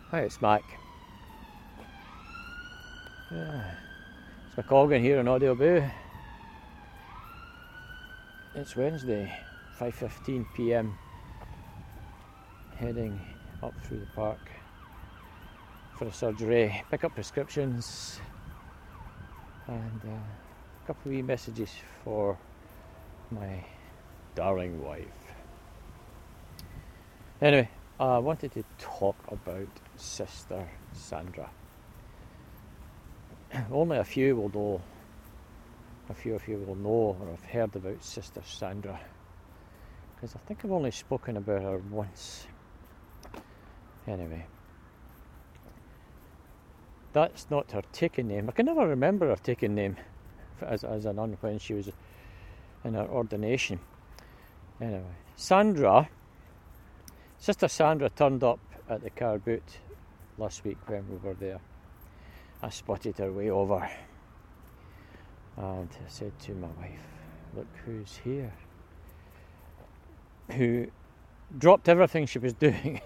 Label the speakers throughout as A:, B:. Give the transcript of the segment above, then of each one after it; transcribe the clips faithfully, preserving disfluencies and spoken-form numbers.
A: Hi, it's Mac. Yeah, it's McColgan here in Audioboo. It's Wednesday, five fifteen p m, heading up through the park for a surgery, pick up prescriptions and uh, a couple of wee messages for my darling wife. Anyway, I wanted to talk about Sister Sandra. Only a few will know, a few of you will know or have heard about Sister Sandra, because I think I've only spoken about her once. Anyway, that's not her taken name. I can never remember her taken name as, as a nun when she was in her ordination. Anyway, Sandra, Sister Sandra turned up at the car boot last week when we were there. I spotted her way over and I said to my wife, look who's here, who dropped everything she was doing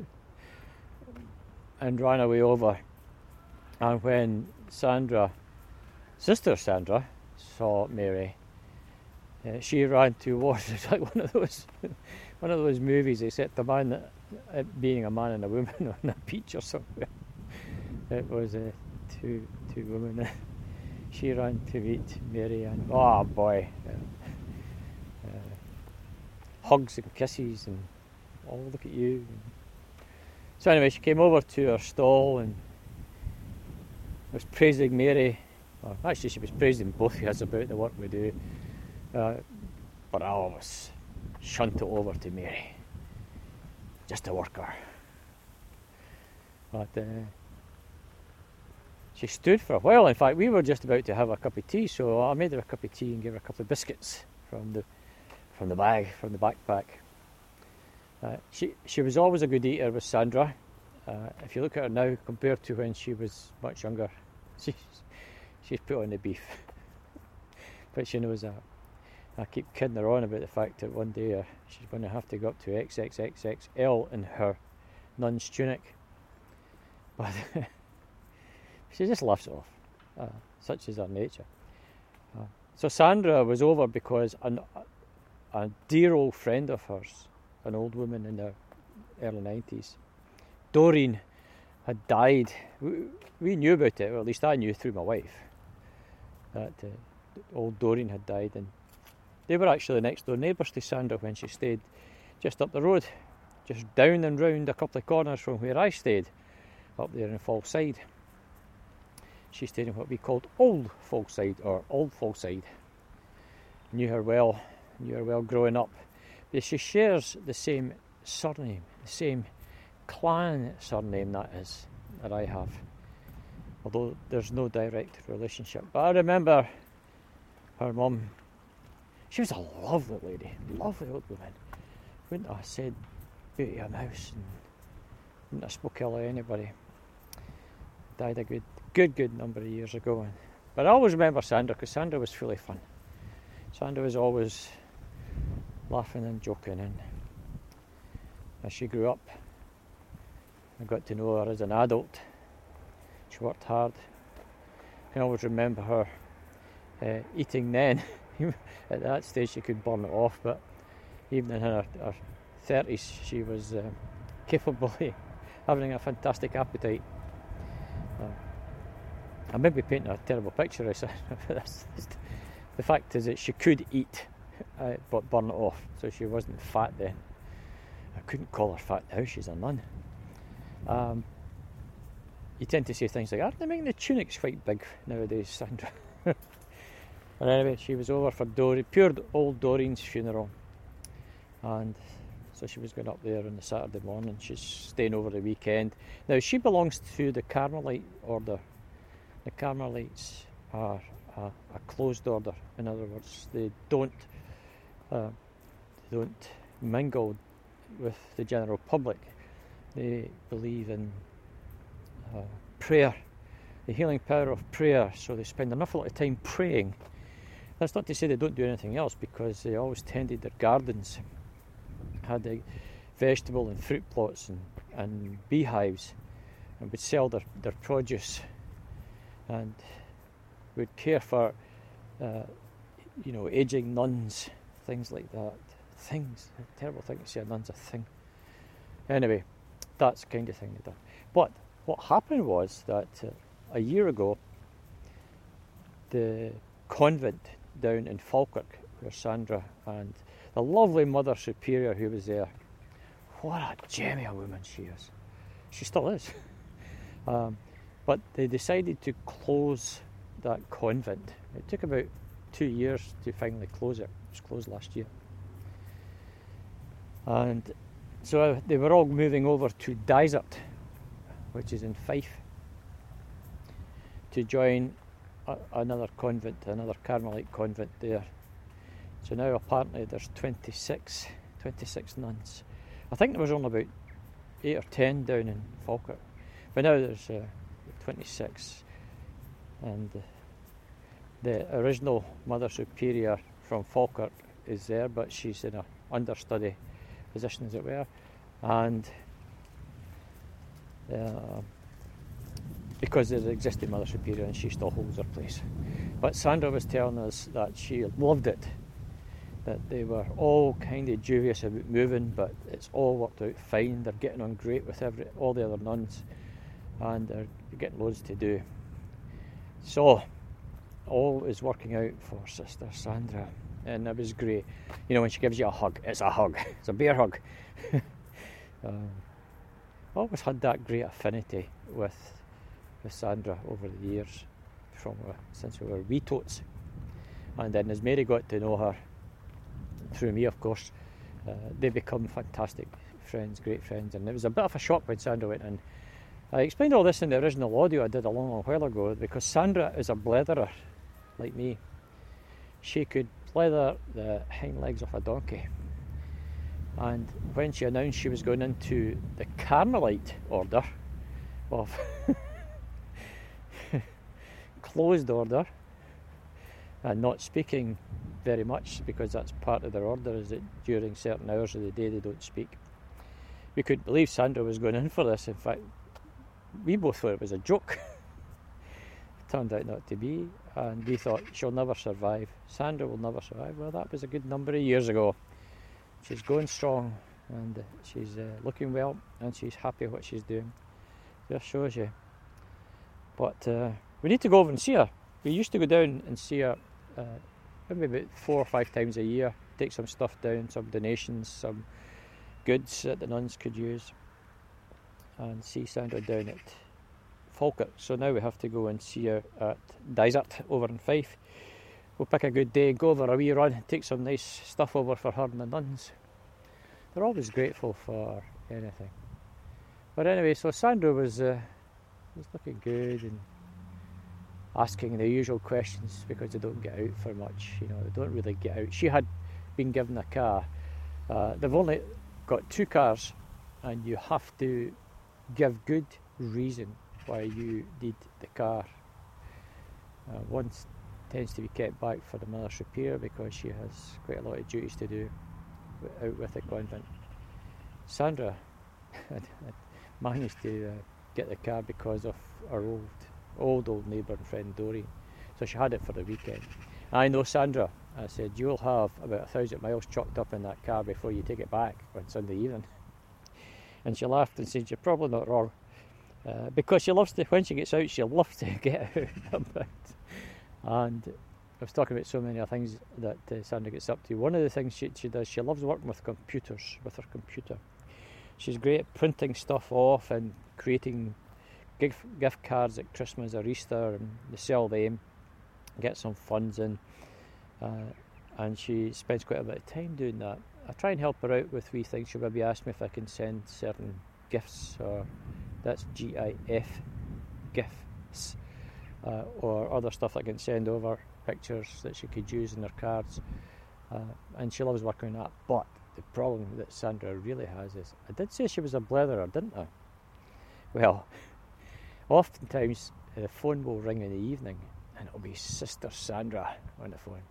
A: and ran away over. And when Sandra, Sister Sandra, saw Mary, uh, she ran towards it. It's like one of those one of those movies, except a man that, uh, being a man and a woman on a beach or somewhere. It was uh, two two women. She ran to meet Mary, and oh boy, uh, uh, hugs and kisses and oh look at you. So anyway, she came over to her stall and was praising Mary. Well, actually, she was praising both of us about the work we do, uh, but I always shunt it over to Mary, just a worker. But uh, she stood for a while. In fact, we were just about to have a cup of tea, so I made her a cup of tea and gave her a couple of biscuits from the from the bag, from the backpack. Uh, she she was always a good eater with Sandra. Uh, if you look at her now compared to when she was much younger, she's, she's put on the beef. But she knows that. I keep kidding her on about the fact that one day uh, she's going to have to go up to X X X X L in her nun's tunic. But she just laughs it off. Uh, such is her nature. Uh, so Sandra was over because an, a dear old friend of hers, an old woman in the early nineties, Doreen, had died. We, we knew about it, or at least I knew through my wife, that uh, old Doreen had died, and they were actually next door neighbours to Sandra when she stayed just up the road, just down and round a couple of corners from where I stayed, up there in Fallside. She stayed in what we called Old Fallside, or Old Fallside. Knew her well, knew her well growing up. But she shares the same surname, the same clan surname, that is, that I have, although there's no direct relationship. But I remember her mum. She was a lovely lady, lovely old woman. Wouldn't have said beauty of a mouse, and wouldn't have spoke ill of anybody. Died a good, good, good number of years ago. But I always remember Sandra, because Sandra was fully fun. Sandra was always laughing and joking, and as she grew up, I got to know her as an adult. She worked hard. I can always remember her uh, eating then. At that stage she could burn it off, but even in her, her thirties she was uh, capable of having a fantastic appetite. Uh, I may be painting a terrible picture of this. The fact is that she could eat uh, but burn it off, so she wasn't fat then. I couldn't call her fat now, she's a nun. Um, you tend to say things like, aren't they making the tunics quite big nowadays, Sandra? But anyway, she was over for Doreen, pure old Doreen's funeral, and so she was going up there on the Saturday morning. She's staying over the weekend. Now, she belongs to the Carmelite order. The Carmelites are a, a closed order. In other words, they don't uh, they don't mingle with the general public. They believe in uh, prayer, the healing power of prayer, so they spend an awful lot of time praying. That's not to say they don't do anything else, because they always tended their gardens, had the vegetable and fruit plots and, and beehives and would sell their, their produce, and would care for, uh, you know, aging nuns, things like that. Things, a terrible thing to say, a nun's a thing. Anyway, that's the kind of thing they done. But what happened was that uh, a year ago, the convent down in Falkirk, where Sandra and the lovely Mother Superior who was there, what a gemmy a woman she is. She still is. um, but they decided to close that convent. It took about two years to finally close it. It was closed last year. And so they were all moving over to Dysart, which is in Fife, to join a, another convent, another Carmelite convent there. So now apparently there's twenty-six, twenty-six nuns. I think there was only about eight or ten down in Falkirk, but now there's uh, twenty-six. And uh, the original Mother Superior from Falkirk is there, but she's in an understudy position, as it were, and uh, because there's an existing Mother Superior and she still holds her place. But Sandra was telling us that she loved it, that they were all kind of dubious about moving, but it's all worked out fine. They're getting on great with every all the other nuns, and they're getting loads to do. So all is working out for Sister Sandra, and it was great. You know, when she gives you a hug, it's a hug. It's a bear hug. um, I always had that great affinity with with Sandra over the years, from uh, since we were wee tots. And then as Mary got to know her, through me of course, uh, they become fantastic friends, great friends. And it was a bit of a shock when Sandra went in. I explained all this in the original audio I did a long, long while ago, because Sandra is a bletherer, like me. She could leather the hind legs of a donkey. And when she announced she was going into the Carmelite order of closed order, and not speaking very much, because that's part of their order, is that during certain hours of the day they don't speak. We couldn't believe Sandra was going in for this. In fact, we both thought it was a joke. It turned out not to be, and we thought she'll never survive. Sandra will never survive. Well, that was a good number of years ago. She's going strong, and she's uh, looking well, and she's happy what she's doing. Just shows you. But uh, we need to go over and see her. We used to go down and see her uh, maybe about four or five times a year, take some stuff down, some donations, some goods that the nuns could use, and see Sandra down at Falkirk. So now we have to go and see her at Dysart over in Fife. We'll pick a good day, go over a wee run, take some nice stuff over for her and the nuns. They're always grateful for anything. But anyway, so Sandra was uh, was looking good and asking the usual questions, because they don't get out for much. You know, they don't really get out. She had been given a car. Uh, they've only got two cars, and you have to give good reason why you need the car. Uh, one tends to be kept back for the Mother Superior because she has quite a lot of duties to do out with the convent. Sandra had, had managed to uh, get the car because of our old, old, old neighbour and friend Doreen. So she had it for the weekend. I know Sandra. I said, you'll have about a thousand miles chalked up in that car before you take it back on Sunday evening. And she laughed and said, you're probably not wrong. Uh, because she loves to, when she gets out, she loves to get out about. And I was talking about so many things that uh, Sandra gets up to. One of the things she, she does, she loves working with computers, with her computer. She's great at printing stuff off and creating gift, gift cards at Christmas or Easter, and they sell them, get some funds in. Uh, and she spends quite a bit of time doing that. I try and help her out with wee things. She'll maybe ask me if I can send certain gifts, or that's G I F, gifts, uh, or other stuff I can send over, pictures that she could use in her cards. Uh, and she loves working on that. But the problem that Sandra really has is, I did say she was a bletherer, didn't I? Well, oftentimes the phone will ring in the evening and it'll be Sister Sandra on the phone.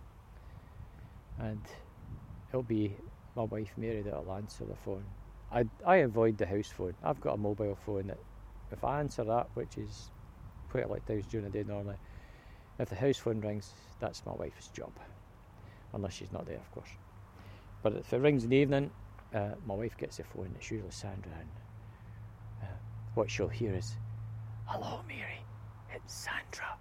A: And it'll be my wife Mary that'll answer the phone. I, I avoid the house phone. I've got a mobile phone that if I answer that, which is quite a lot of times during the day normally, if the house phone rings, that's my wife's job. Unless she's not there, of course. But if it rings in the evening, uh, my wife gets the phone. It's usually Sandra, and uh, what she'll hear is, "Hello, Mary, it's Sandra."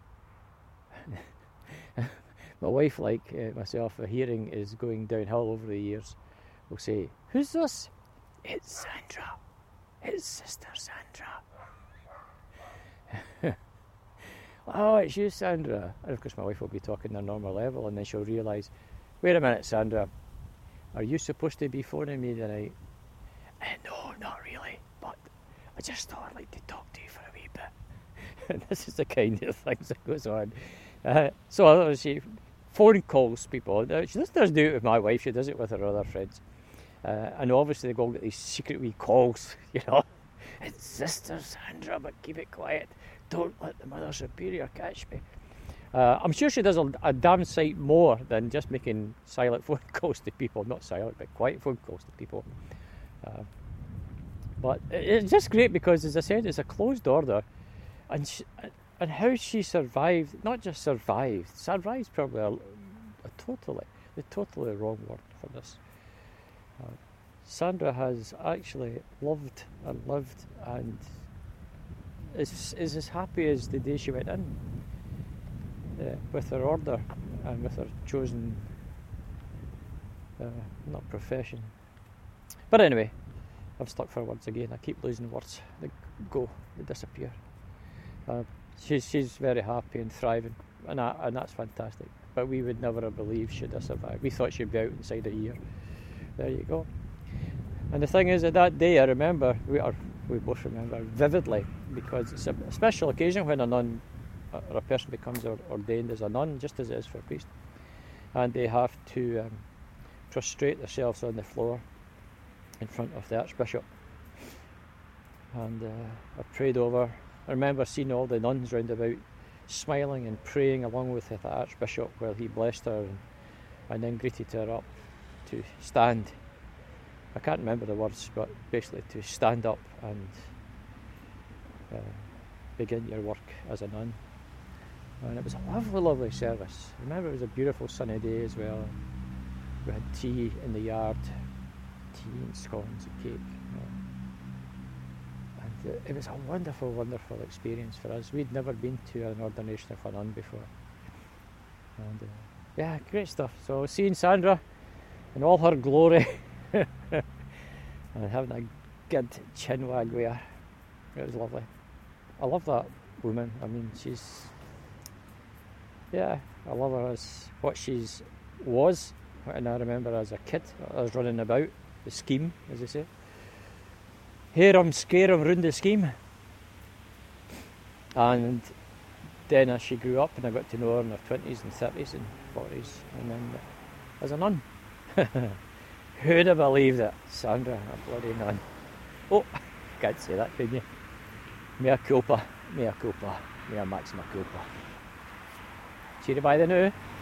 A: My wife, like uh, myself, her hearing is going downhill over the years. Will say, "Who's this?" "It's Sandra. It's Sister Sandra." "Oh, it's you, Sandra." And of course my wife will be talking their normal level, and then she'll realise, "Wait a minute, Sandra, are you supposed to be phoning me tonight?" Uh, no, not really, but I just thought I'd like to talk to you for a wee bit. And this is the kind of things that goes on. Uh, so she phone calls people. She doesn't do it with my wife, she does it with her other friends. Uh, and obviously they all get these secret wee calls, you know. "It's Sister Sandra, but keep it quiet. Don't let the Mother Superior catch me." Uh, I'm sure she does a, a damn sight more than just making silent phone calls to people. Not silent, but quiet phone calls to people. Uh, but it's just great because, as I said, it's a closed order. And she, and how she survived, not just survived, survived's probably a, a totally, the totally wrong word for this. Uh, Sandra has actually loved and lived and is, is as happy as the day she went in, uh, with her order and with her chosen, uh, not profession. But anyway, I've stuck for words again. I keep losing words. They go, they disappear. Uh, she's, she's very happy and thriving, and, I, and that's fantastic. But we would never have believed she'd have survived. We thought she'd be out inside a year. There you go. And the thing is that that day I remember, we are, we both remember vividly, because it's a, a special occasion when a nun or a person becomes ordained as a nun, just as it is for a priest. And they have to um, prostrate themselves on the floor in front of the Archbishop. And uh, I prayed over. I remember seeing all the nuns round about smiling and praying along with the Archbishop while he blessed her and, and then greeted her up to stand. I can't remember the words, but basically to stand up and uh, begin your work as a nun. And it was a lovely, lovely service. I remember it was a beautiful sunny day as well. We had tea in the yard, tea and scones and cake. You know. And uh, it was a wonderful, wonderful experience for us. We'd never been to an ordination of a nun before. And uh, yeah, great stuff. So seeing Sandra in all her glory and having a good chin wag with her, it was lovely. I love that woman. I mean, she's, yeah, I love her as what she's was. And I remember as a kid, I was running about the scheme, as they say. Herum scarum round the scheme. And then as she grew up and I got to know her in her twenties and thirties and forties, and then as a nun. Who'd have believed it? Sandra, a bloody nun. Oh, can't say that, can you? Mea culpa, mea culpa, mea maxima culpa. Cheery by the new.